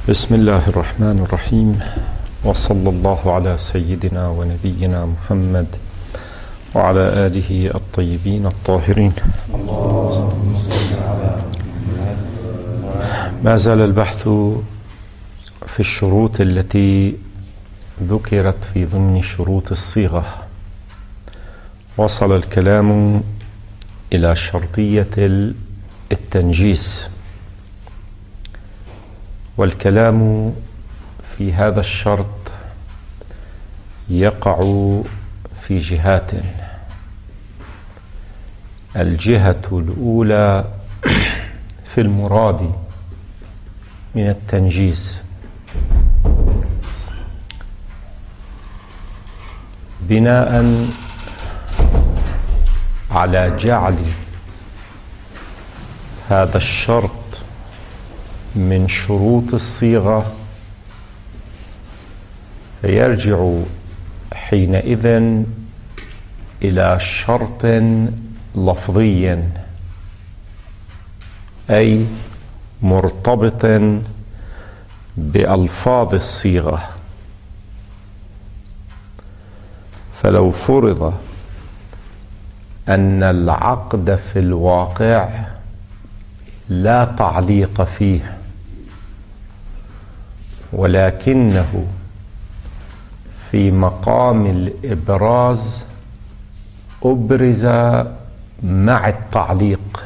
بسم الله الرحمن الرحيم، وصلى الله على سيدنا ونبينا محمد وعلى آله الطيبين الطاهرين. ما زال البحث في الشروط التي ذكرت في ضمن شروط الصيغة. وصل الكلام إلى شرطية التنجيس، والكلام في هذا الشرط يقع في جهات. الجهة الأولى في المراد من التنجيس، بناء على جعل هذا الشرط من شروط الصيغة، يرجع حينئذ إلى شرط لفظي، أي مرتبط بألفاظ الصيغة. فلو فرض أن العقد في الواقع لا تعليق فيه، ولكنه في مقام الإبراز أبرز مع التعليق،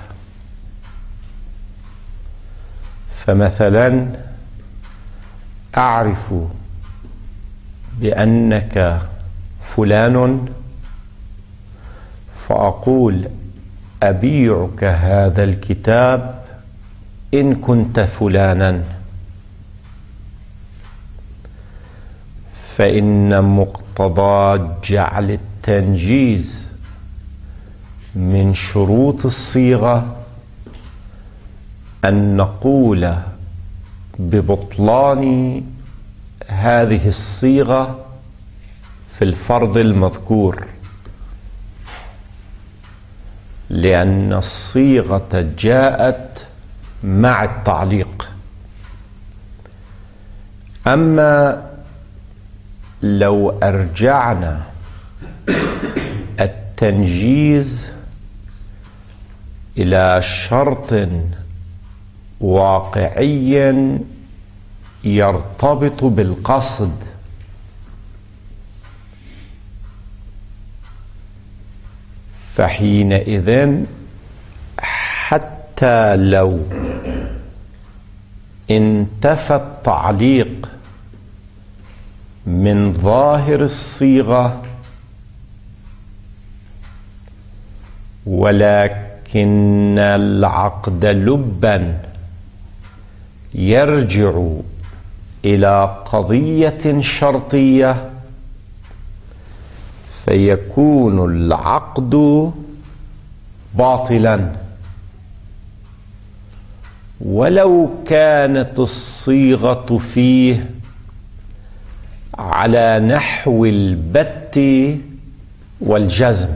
فمثلا أعرف بأنك فلان، فأقول أبيعك هذا الكتاب إن كنت فلانا، فإن مقتضى جعل التنجيز من شروط الصيغة أن نقول ببطلان هذه الصيغة في الفرض المذكور، لأن الصيغة جاءت مع التعليق. أما لو أرجعنا التنجيز إلى شرط واقعي يرتبط بالقصد، فحينئذ حتى لو انتفى التعليق من ظاهر الصيغة، ولكن العقد لبا يرجع إلى قضية شرطية، فيكون العقد باطلا، ولو كانت الصيغة فيه على نحو البت والجزم.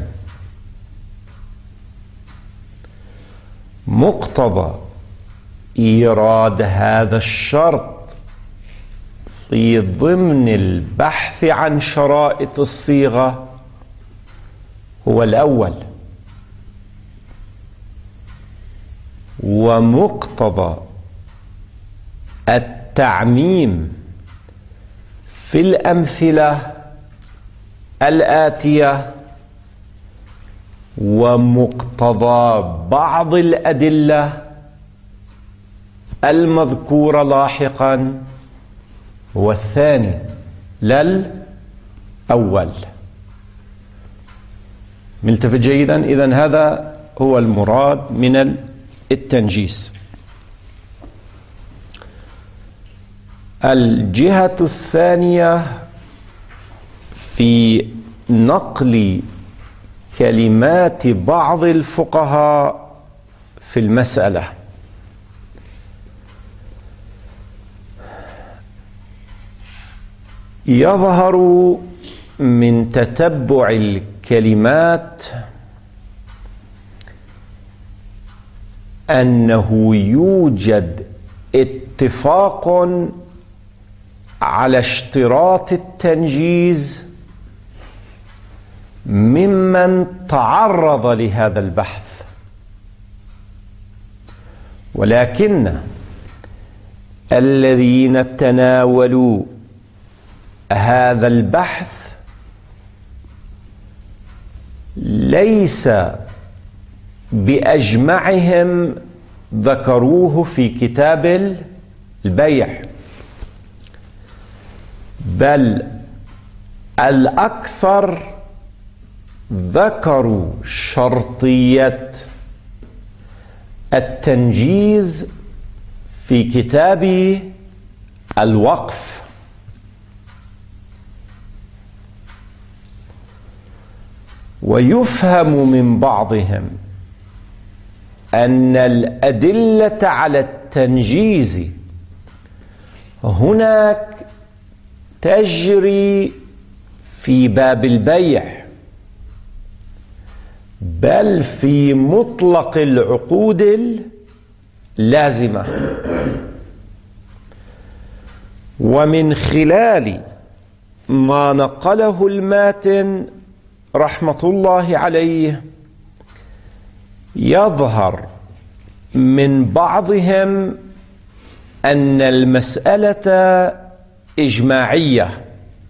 مقتضى إيراد هذا الشرط في ضمن البحث عن شرائط الصيغة هو الأول، ومقتضى التعميم في الأمثلة الآتية، ومقتضى بعض الأدلة المذكورة لاحقا هو الثاني لا الأول. ملتفت جيدا؟ إذن هذا هو المراد من التنجيس. الجهة الثانية في نقل كلمات بعض الفقهاء في المسألة. يظهر من تتبع الكلمات أنه يوجد اتفاق على اشتراط التنجيز ممن تعرض لهذا البحث، ولكن الذين تناولوا هذا البحث ليس بأجمعهم ذكروه في كتاب البيع، بل الأكثر ذكروا شرطية التنجيز في كتاب الوقف. ويفهم من بعضهم أن الأدلة على التنجيز هناك تجري في باب البيع، بل في مطلق العقود اللازمة. ومن خلال ما نقله الماتن رحمة الله عليه يظهر من بعضهم أن المسألة إجماعية،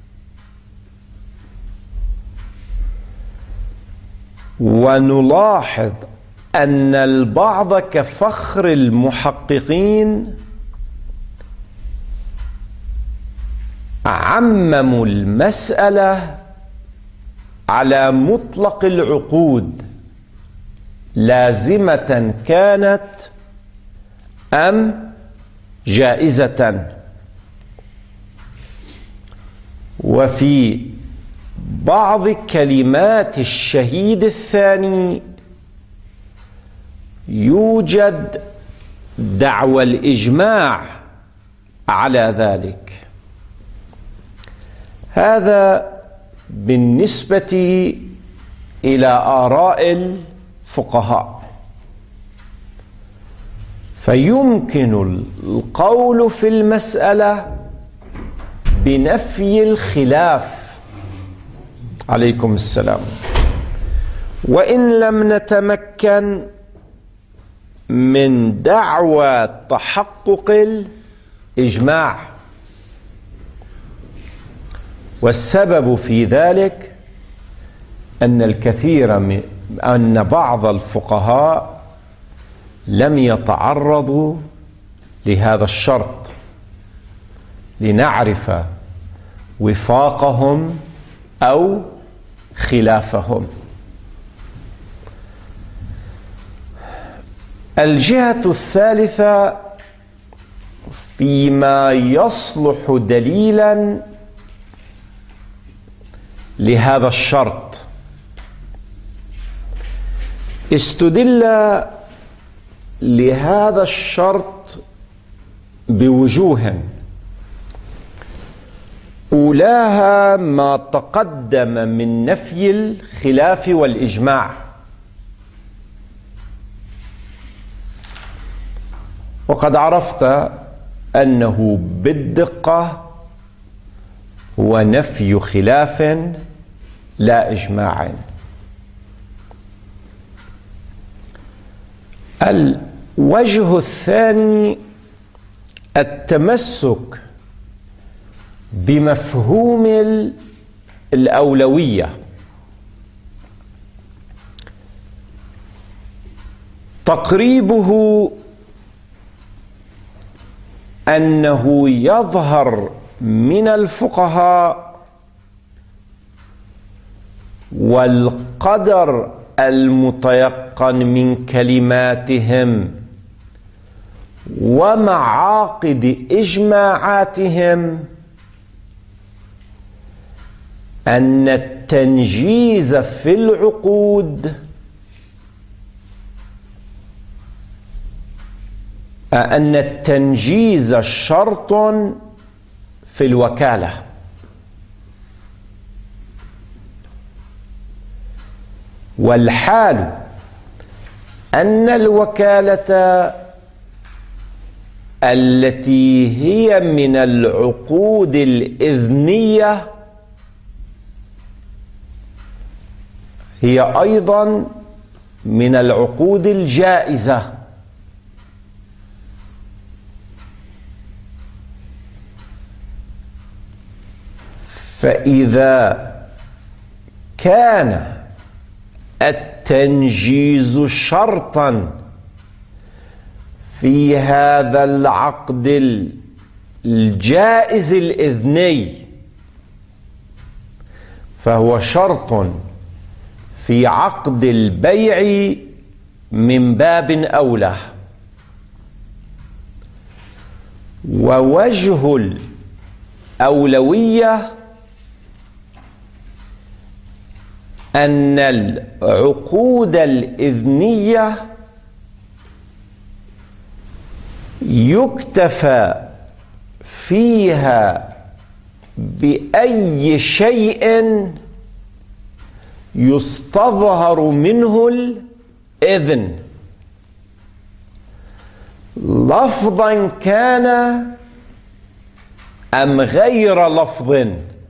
ونلاحظ أن البعض كفخر المحققين عمموا المسألة على مطلق العقود لازمة كانت أم جائزة. وفي بعض كلمات الشهيد الثاني يوجد دعوى الإجماع على ذلك. هذا بالنسبة إلى آراء الفقهاء. فيمكن القول في المسألة بنفي الخلاف. عليكم السلام. وإن لم نتمكن من دعوى تحقق الإجماع، والسبب في ذلك أن بعض الفقهاء لم يتعرضوا لهذا الشرط لنعرف وفاقهم أو خلافهم. الجهة الثالثة فيما يصلح دليلا لهذا الشرط، استدل لهذا الشرط بوجوه، أولاها ما تقدم من نفي الخلاف والإجماع. وقد عرفت أنه بالدقة هو نفي خلاف لا إجماع. الوجه الثاني التمسك بمفهوم الأولوية. تقريبه أنه يظهر من الفقهاء والقدر المتيقن من كلماتهم ومعاقد إجماعاتهم أن التنجيز في العقود أن التنجيز شرط في الوكالة، والحال أن الوكالة التي هي من العقود الإذنية هي أيضا من العقود الجائزة. فإذا كان التنجيز شرطا في هذا العقد الجائز الإذني، فهو شرط في عقد البيع من باب أولى. ووجه الأولوية أن العقود الإذنية يكتفى فيها بأي شيء يستظهر منه الإذن، لفظا كان أم غير لفظ.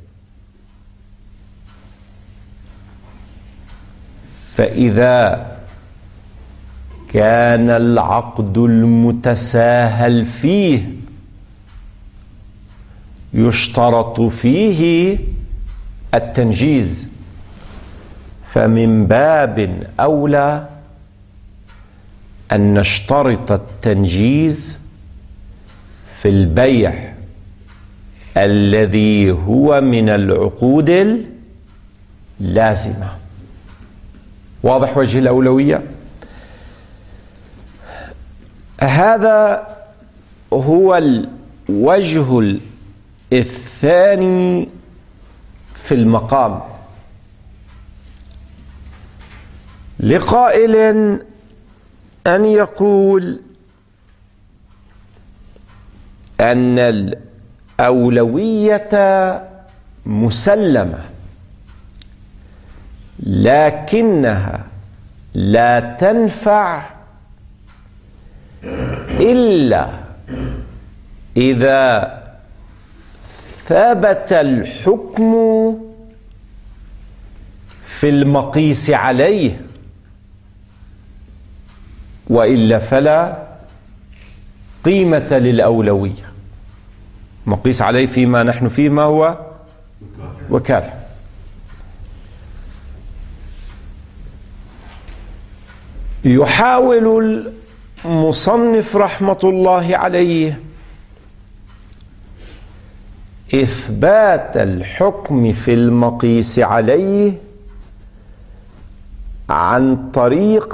فإذا كان العقد المتساهل فيه يشترط فيه التنجيز، فمن باب أولى أن نشترط التنجيز في البيع الذي هو من العقود اللازمة. واضح وجه الأولوية؟ هذا هو الوجه الثاني في المقام. لقائل أن يقول أن الأولوية مسلمة، لكنها لا تنفع إلا إذا ثبت الحكم في المقيس عليه، وإلا فلا قيمة للأولوية. مقيس عليه فيما نحن فيه ما هو وكالة. يحاول المصنف رحمة الله عليه إثبات الحكم في المقيس عليه عن طريق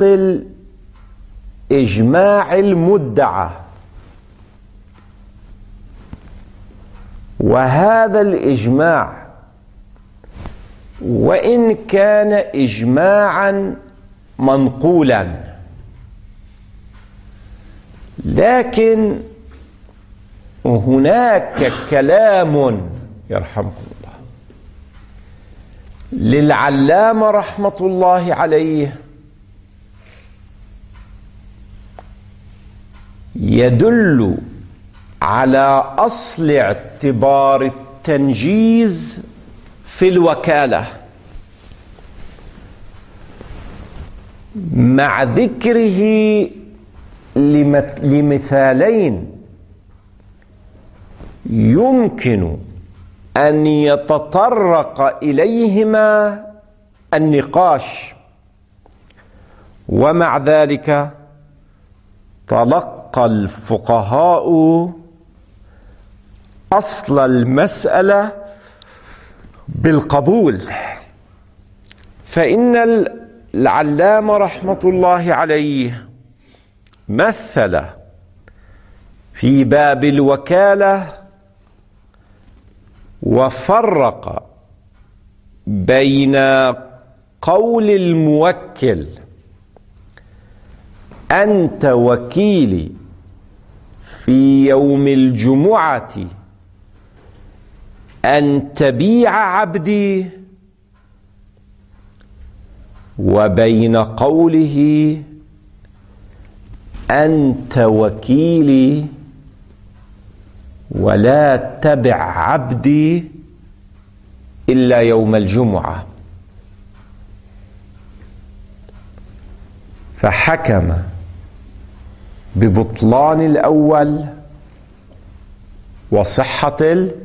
الإجماع المدعى، وهذا الإجماع وإن كان إجماعا منقولا، لكن هناك كلام يرحمكم الله للعلامة رحمة الله عليه يدل على أصل اعتبار التنجيز في الوكالة، مع ذكره لمثالين يمكن أن يتطرق إليهما النقاش، ومع ذلك تلقى الفقهاء أصل المسألة بالقبول. فإن العلامة رحمة الله عليه مثل في باب الوكالة وفرق بين قول الموكل أنت وكيلي في يوم الجمعة أن تبيع عبدي، وبين قوله أنت وكيلي ولا تبع عبدي إلا يوم الجمعة. فحكم ببطلان الأول وصحة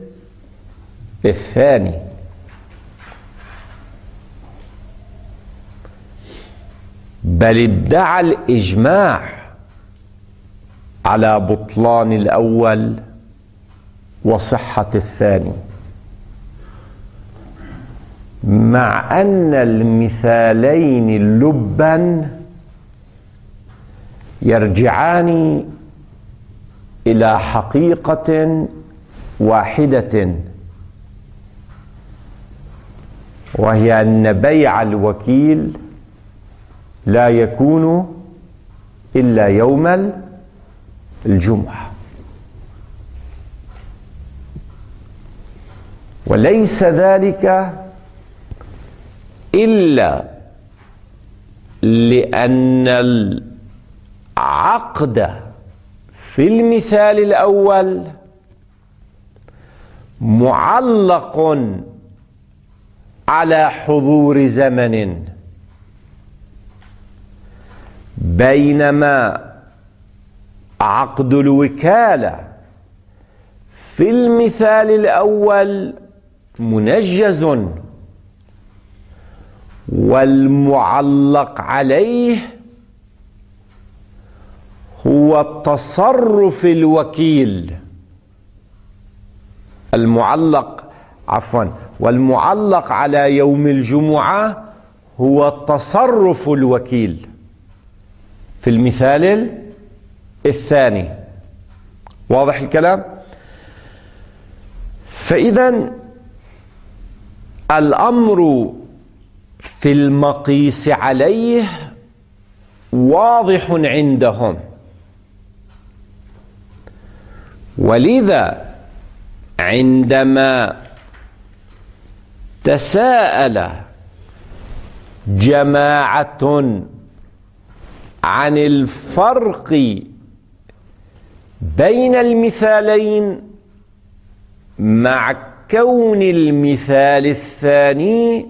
الثاني. بل ادعى الإجماع على بطلان الأول وصحة الثاني، مع أن المثالين اللبا يرجعان إلى حقيقة واحدة، وهي أن بيع الوكيل لا يكون إلا يوم الجمعة. وليس ذلك إلا لأن العقد في المثال الأول معلق على حضور زمن، بينما عقد الوكالة في المثال الأول منجز، والمعلق عليه هو تصرف الوكيل. والمعلق على يوم الجمعة هو تصرف الوكيل في المثال الثاني. واضح الكلام؟ فإذا الأمر في المقيس عليه واضح عندهم، ولذا عندما تساءل جماعة عن الفرق بين المثالين، مع كون المثال الثاني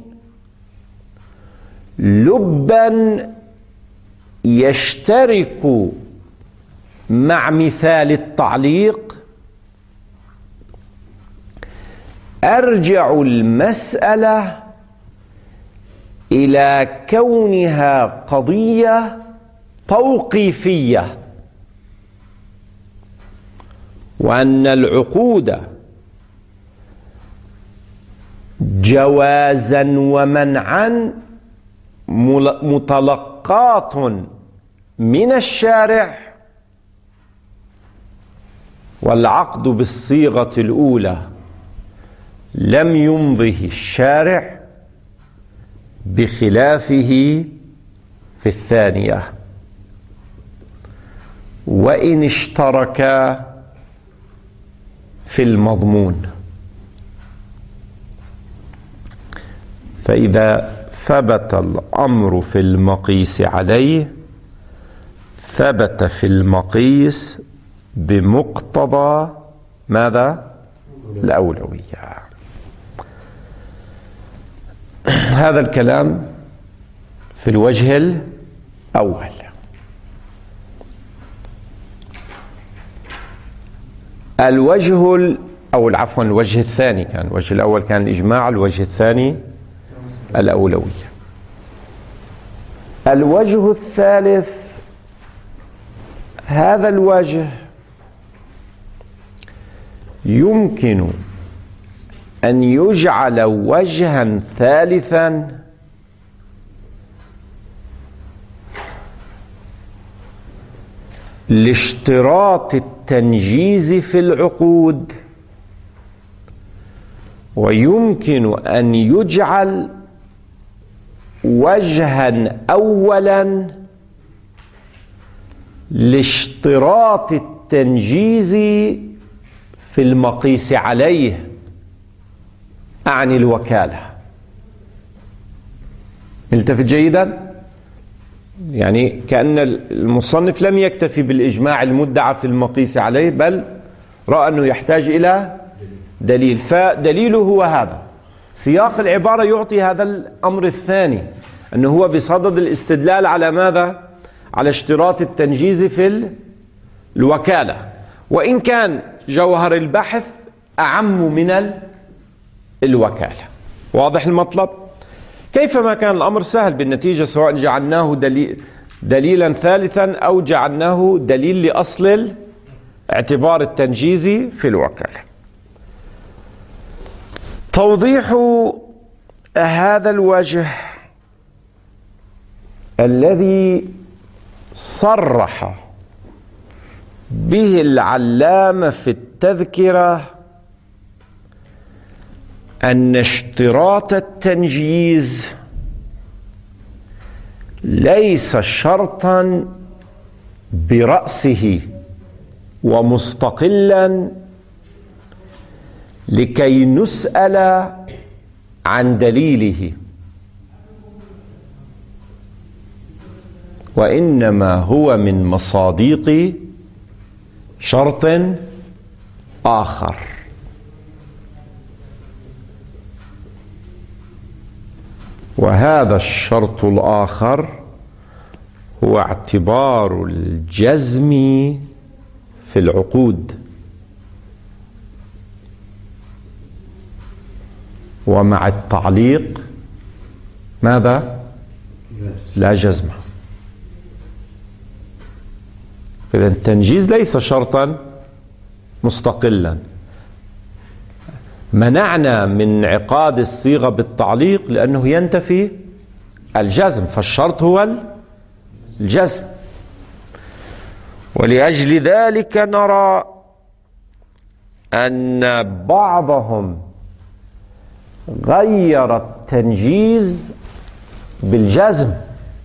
لبا يشترك مع مثال التعليق، أرجع المسألة إلى كونها قضية توقيفية، وأن العقود جوازا ومنعا متلقات من الشارع، والعقد بالصيغة الأولى لم يمضه الشارع، بخلافه في الثانية، وإن اشتركا في المضمون. فإذا ثبت الأمر في المقيس عليه ثبت في المقيس بمقتضى ماذا؟ الأولوية. هذا الكلام في الوجه الأول. الوجه الثاني كان، الوجه الأول كان الإجماع، الوجه الثاني الأولوية. الوجه الثالث، هذا الوجه يمكن أن يجعل وجها ثالثا لاشتراط التنجيز في العقود، ويمكن أن يجعل وجها أولا لاشتراط التنجيز في المقيس عليه عن الوكالة. التفت جيدا، يعني كأن المصنف لم يكتفي بالإجماع المدعى في المقيس عليه، بل رأى أنه يحتاج إلى دليل، فدليله هو هذا. سياق العبارة يعطي هذا الأمر الثاني، أنه هو بصدد الاستدلال على ماذا؟ على اشتراط التنجيز في الوكالة، وإن كان جوهر البحث أعم من الوكالة. واضح المطلب؟ كيفما كان الأمر سهل بالنتيجة، سواء جعلناه دليلا ثالثا أو جعلناه دليل لأصل اعتبار التنجيز في الوكالة. توضيح هذا الوجه الذي صرح به العلامة في التذكرة أن اشتراط التنجيز ليس شرطا برأسه ومستقلا لكي نسأل عن دليله، وإنما هو من مصادق شرط آخر. وهذا الشرط الآخر هو اعتبار الجزم في العقود، ومع التعليق ماذا؟ لا جزم. إذن التنجيز ليس شرطا مستقلا. منعنا من انعقاد الصيغة بالتعليق لأنه ينتفي الجزم، فالشرط هو الجزم. ولأجل ذلك نرى أن بعضهم غير التنجيز بالجزم،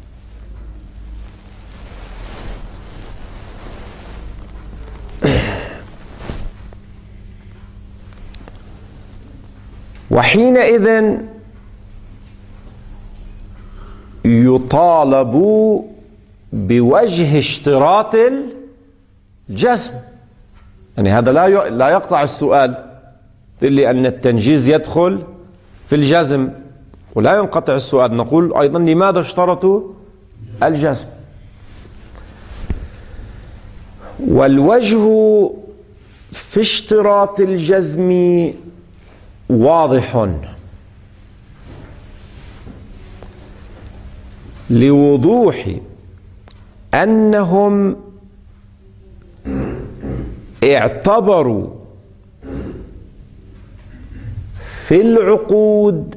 وحينئذ يطالب بوجه اشتراط الجزم. يعني هذا لا يقطع السؤال لأن التنجيز يدخل في الجزم، ولا ينقطع السؤال. نقول أيضا لماذا اشترطوا الجزم؟ والوجه في اشتراط الجزم واضح لوضوح أنهم اعتبروا في العقود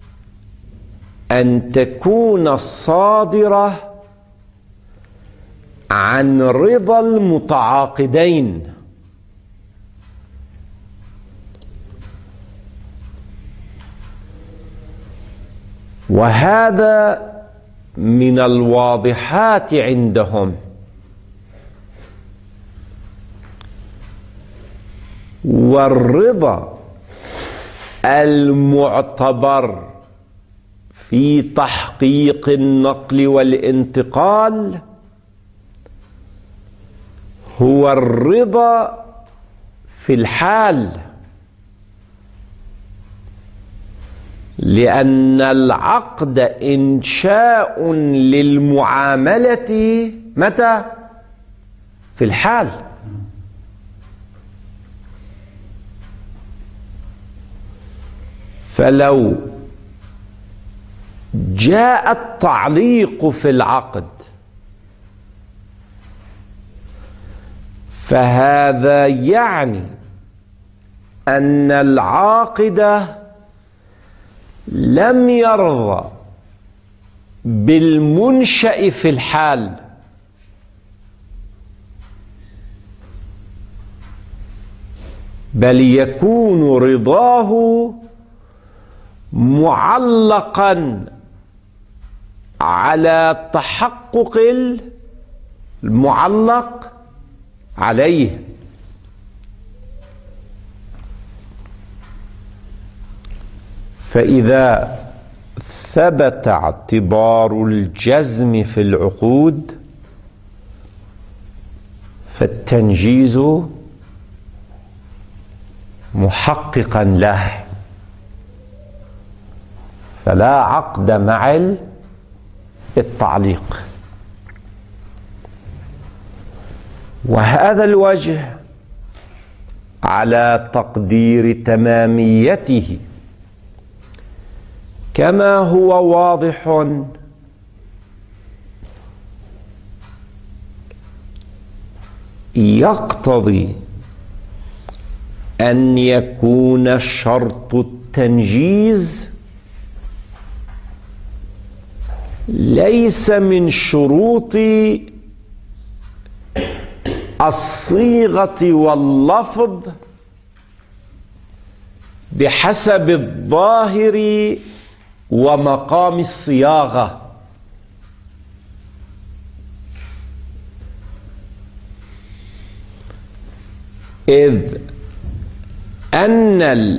أن تكون الصادرة عن رضا المتعاقدين، وهذا من الواضحات عندهم. والرضا المعتبر في تحقيق النقل والانتقال هو الرضا في الحال، لأن العقد إنشاء للمعاملة متى؟ في الحال. فلو جاء التعليق في العقد فهذا يعني أن العاقد لم يرضى بالمنشأ في الحال، بل يكون رضاه معلقا على تحقق المعلق عليه. فإذا ثبت اعتبار الجزم في العقود فالتنجيز محققا له، فلا عقد مع التعليق. وهذا الوجه على تقدير تماميته كما هو واضح يقتضي أن يكون شرط التنجيز ليس من شروط الصيغة واللفظ بحسب الظاهر ومقام الصياغة، إذ أن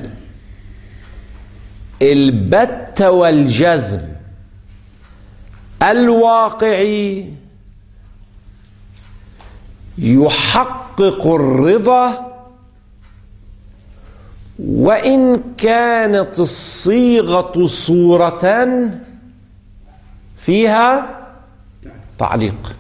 البت والجزم الواقعي يحقق الرضا وإن كانت الصيغة صورة فيها تعليق.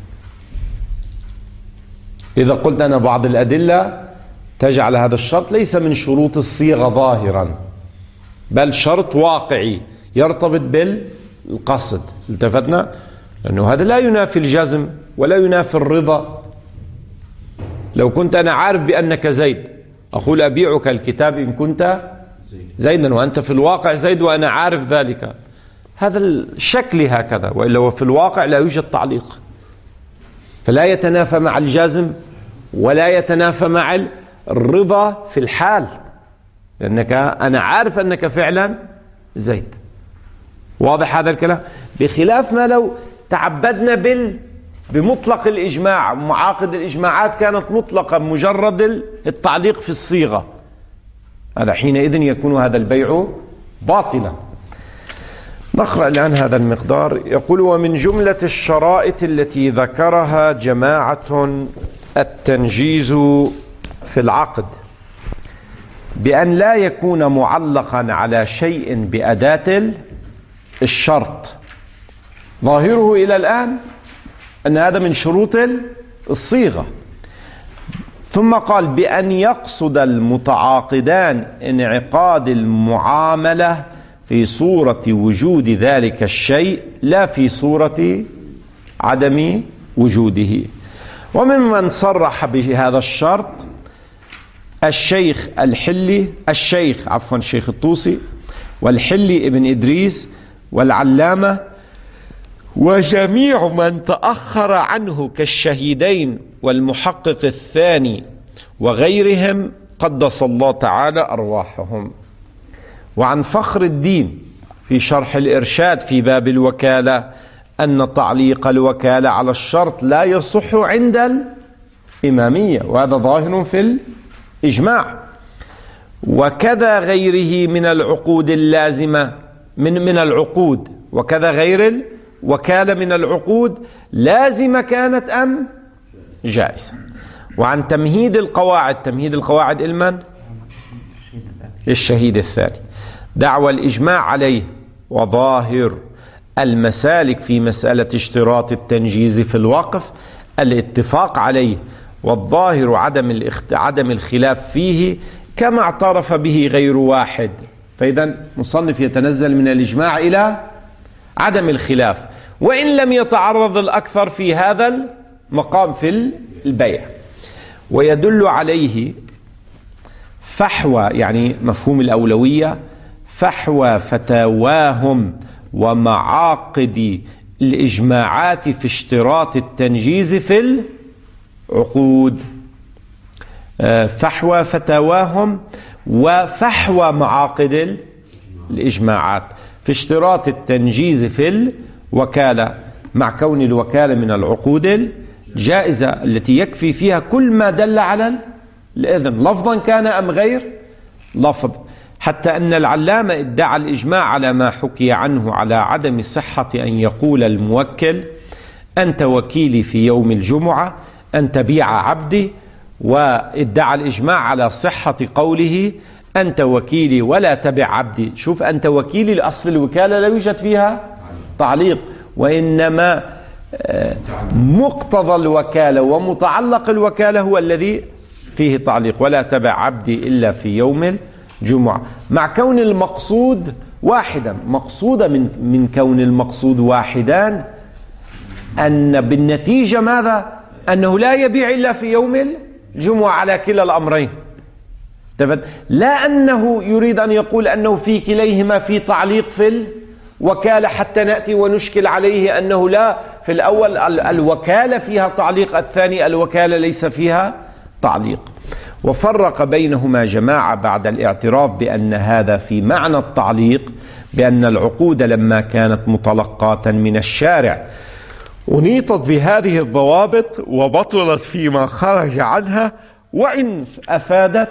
إذا قلت أنا بعض الأدلة تجعل هذا الشرط ليس من شروط الصيغة ظاهرا، بل شرط واقعي يرتبط بالقصد، التفتنا، لأنه هذا لا ينافي الجزم ولا ينافي الرضا. لو كنت أنا عارف بأنك زيد أقول أبيعك الكتاب إن كنت زيدا، وأنت في الواقع زيد وأنا عارف ذلك، هذا الشكل هكذا، وإلا في الواقع لا يوجد تعليق، فلا يتنافى مع الجازم ولا يتنافى مع الرضا في الحال، لأنك أنا عارف أنك فعلا زيد. واضح هذا الكلام؟ بخلاف ما لو تعبدنا بمطلق الإجماع، معاقد الإجماعات كانت مطلقة مجرد التعليق في الصيغة، هذا حينئذ يكون هذا البيع باطلا. نقرأ الآن هذا المقدار. يقول: ومن جملة الشرائط التي ذكرها جماعة التنجيز في العقد بأن لا يكون معلقا على شيء بأداة الشرط. ظاهره إلى الآن أن هذا من شروط الصيغة. ثم قال: بأن يقصد المتعاقدان انعقاد المعاملة في صورة وجود ذلك الشيء لا في صورة عدم وجوده. وممن صرح بهذا الشرط الشيخ الطوسي والحلي ابن إدريس والعلامة وجميع من تأخر عنه كالشهيدين والمحقق الثاني وغيرهم قدس الله تعالى أرواحهم. وعن فخر الدين في شرح الإرشاد في باب الوكالة أن تعليق الوكالة على الشرط لا يصح عند الإمامية، وهذا ظاهر في الإجماع. وكذا غيره من العقود اللازمة من العقود، وكذا غير الوكالة من العقود لازمة كانت أم جائزة. وعن تمهيد القواعد المن الشهيد الثاني دعوى الإجماع عليه، وظاهر المسالك في مسألة اشتراط التنجيز في الوقف الاتفاق عليه، والظاهر عدم الخلاف فيه كما اعترف به غير واحد. فإذا مصنف يتنزل من الإجماع إلى عدم الخلاف، وإن لم يتعرض الأكثر في هذا المقام في البيع. ويدل عليه فحوى، يعني مفهوم الأولوية، فحوى فتاواهم ومعاقد الإجماعات في اشتراط التنجيز في العقود. فحوى فتاواهم وفحوى معاقد الإجماعات في اشتراط التنجيز في الوكالة، مع كون الوكالة من العقود الجائزة التي يكفي فيها كل ما دل على الإذن لفظا كان أم غير لفظ. حتى أن العلامة ادعى الإجماع على ما حكي عنه على عدم صحة أن يقول الموكل أنت وكيلي في يوم الجمعة أن تبيع عبدي، وادعى الإجماع على صحة قوله أنت وكيلي ولا تبع عبدي. شوف أنت وكيلي، لأصل الوكالة لا يوجد فيها تعليق، وإنما مقتضى الوكالة ومتعلق الوكالة هو الذي فيه تعليق. ولا تبع عبدي إلا في يوم الجمعة، مع كون المقصود واحدا. مقصودة من كون المقصود واحدا أن بالنتيجة ماذا؟ أنه لا يبيع إلا في يوم الجمعة على كلا الأمرين. لا أنه يريد أن يقول أنه في كليهما في تعليق في الوكالة حتى نأتي ونشكل عليه أنه لا، في الأول الوكالة فيها تعليق، الثاني الوكالة ليس فيها تعليق. وفرق بينهما جماعة بعد الاعتراف بأن هذا في معنى التعليق، بأن العقود لما كانت متلقاة من الشارع أنيطت بهذه الضوابط وبطلت فيما خرج عنها، وإن أفادت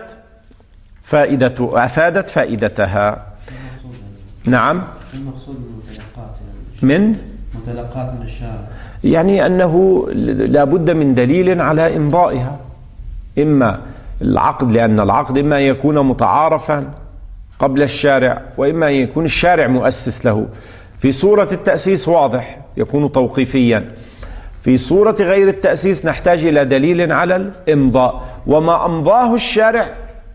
فائدتها. نعم. المقصود المتلقات من متلقات من الشارع، يعني أنه لا بد من دليل على إمضائها. إما العقد، لأن العقد إما يكون متعارفا قبل الشارع، وإما يكون الشارع مؤسس له. في صورة التأسيس واضح يكون توقيفيا، في صورة غير التأسيس نحتاج إلى دليل على الإمضاء، وما أمضاه الشارع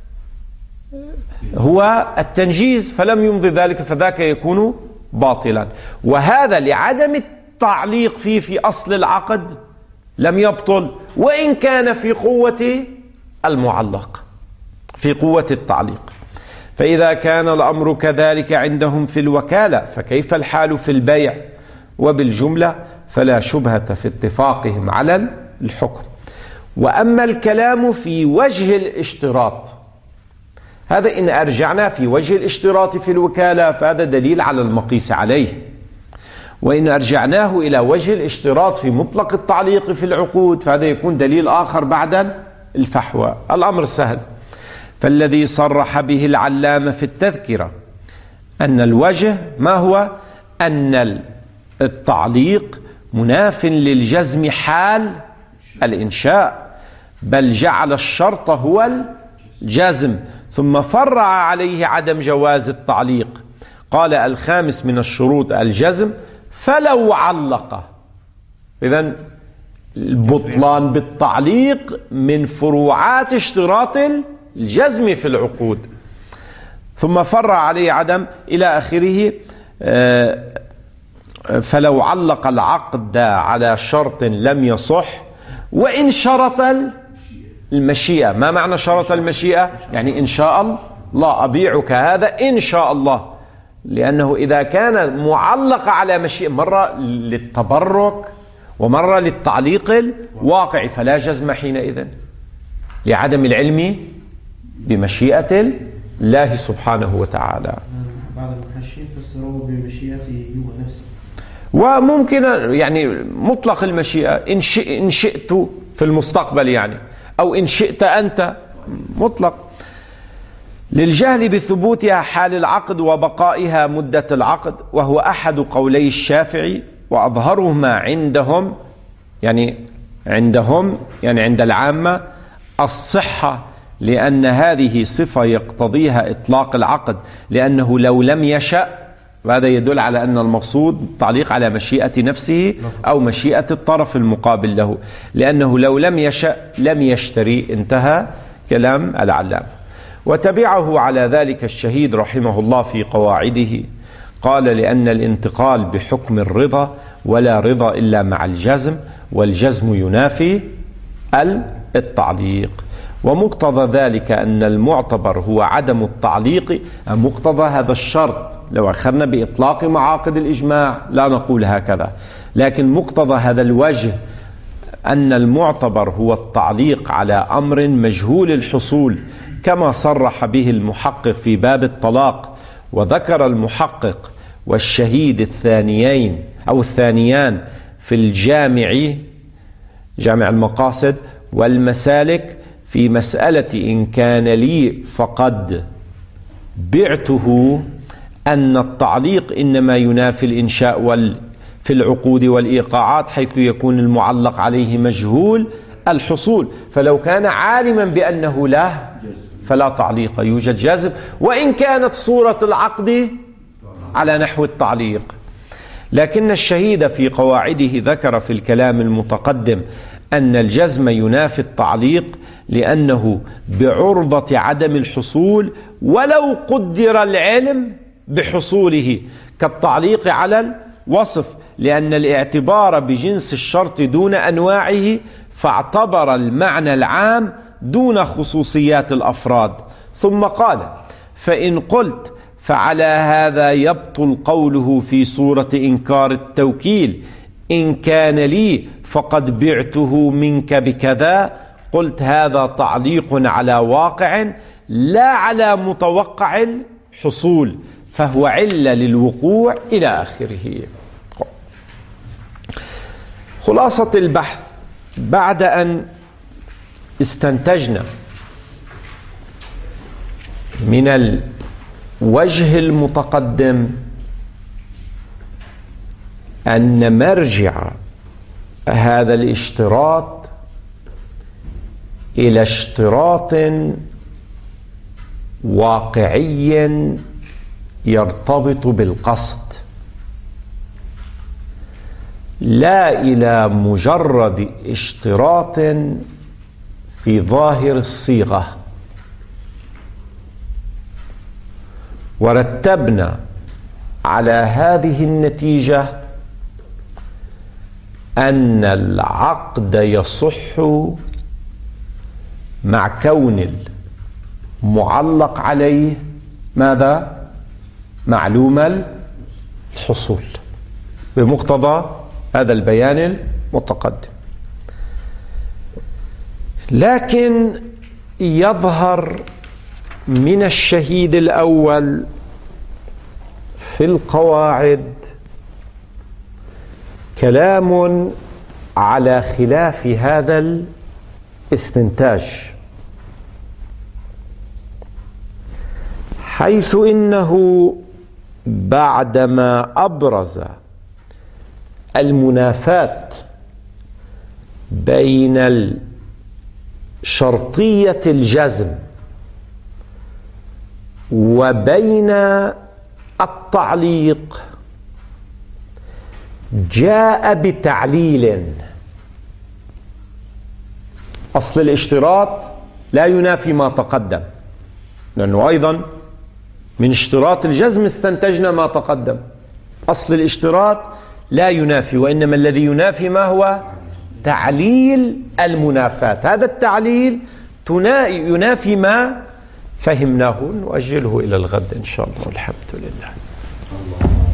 هو التنجيز فلم يمضي ذلك فذاك يكون باطلا. وهذا لعدم التعليق فيه في أصل العقد لم يبطل، وإن كان في قوة المعلق، في قوة التعليق. فإذا كان الأمر كذلك عندهم في الوكالة، فكيف الحال في البيع؟ وبالجملة فلا شبهة في اتفاقهم على الحكم. وأما الكلام في وجه الاشتراط، هذا إن أرجعنا في وجه الاشتراط في الوكالة فهذا دليل على المقيس عليه، وإن أرجعناه إلى وجه الاشتراط في مطلق التعليق في العقود فهذا يكون دليل آخر بعد الفحوى. الأمر سهل. فالذي صرح به العلامة في التذكرة أن الوجه ما هو؟ أن التعليق مناف للجزم حال الإنشاء، بل جعل الشرط هو الجزم، ثم فرع عليه عدم جواز التعليق. قال الخامس من الشروط الجزم، فلو علق. إذن البطلان بالتعليق من فروعات اشتراط الجزم في العقود. ثم فرع عليه عدم إلى آخره. فلو علق العقد على شرط لم يصح، وإن شرط المشيئة. ما معنى شرط المشيئة؟ يعني إن شاء الله أبيعك هذا إن شاء الله، لأنه إذا كان معلق على مشيئة مرة للتبرك ومرة للتعليق الواقع فلا جزم حينئذ، لعدم العلم بمشيئة الله سبحانه وتعالى. بعض المحشين فسروه بمشيئته هو نفسه، وممكن يعني مطلق المشيئة إن شئت في المستقبل يعني، أو إن شئت أنت مطلق. للجهل بثبوتها حال العقد وبقائها مدة العقد، وهو أحد قولي الشافعي، وأظهرهما عندهم يعني عند العامة الصحة، لأن هذه صفة يقتضيها إطلاق العقد، لأنه لو لم يشأ، وهذا يدل على أن المقصود تعليق على مشيئة نفسه أو مشيئة الطرف المقابل له، لأنه لو لم يشأ لم يشتري. انتهى كلام العلامة. وتبعه على ذلك الشهيد رحمه الله في قواعده، قال لأن الانتقال بحكم الرضا، ولا رضا إلا مع الجزم، والجزم ينافي التعليق. ومقتضى ذلك أن المعتبر هو عدم التعليق. مقتضى هذا الشرط لو أخذنا بإطلاق معاقد الإجماع لا نقول هكذا، لكن مقتضى هذا الوجه أن المعتبر هو التعليق على أمر مجهول الحصول، كما صرح به المحقق في باب الطلاق. وذكر المحقق والشهيد الثانيان في جامع المقاصد والمسالك في مسألة إن كان لي فقد بعته، أن التعليق إنما ينافي الإنشاء في العقود والإيقاعات، حيث يكون المعلق عليه مجهول الحصول. فلو كان عالما بأنه له فلا تعليق، يوجد جزم وإن كانت صورة العقد على نحو التعليق. لكن الشهيد في قواعده ذكر في الكلام المتقدم أن الجزم ينافي التعليق لأنه بعرضة عدم الحصول ولو قدر العلم بحصوله، كالتعليق على الوصف، لأن الاعتبار بجنس الشرط دون أنواعه، فاعتبر المعنى العام دون خصوصيات الأفراد. ثم قال: فإن قلت فعلى هذا يبطل قوله في سورة إنكار التوكيل: إن كان لي فقد بعته منك بكذا. قلت: هذا تعليق على واقع لا على متوقع الحصول، فهو علة للوقوع إلى آخره. خلاصة البحث: بعد أن استنتجنا من الوجه المتقدم أن مرجع هذا الاشتراط إلى اشتراط واقعي يرتبط بالقصد، لا إلى مجرد اشتراط في ظاهر الصيغة. ورتبنا على هذه النتيجة أن العقد يصح مع كون المعلق عليه ماذا؟ معلوم الحصول، بمقتضى هذا البيان المتقدم. لكن يظهر من الشهيد الأول في القواعد كلام على خلاف هذا الاستنتاج، حيث إنه بعدما أبرز المنافاة بين شرطية الجزم وبين التعليق، جاء بتعليل. أصل الاشتراط لا ينافي ما تقدم، لأنه أيضا من اشتراط الجزم استنتجنا ما تقدم. أصل الاشتراط لا ينافي، وإنما الذي ينافي ما هو؟ تعليل المنافاة. هذا التعليل ينافي ما فهمناه. نؤجله إلى الغد إن شاء الله. والحمد لله.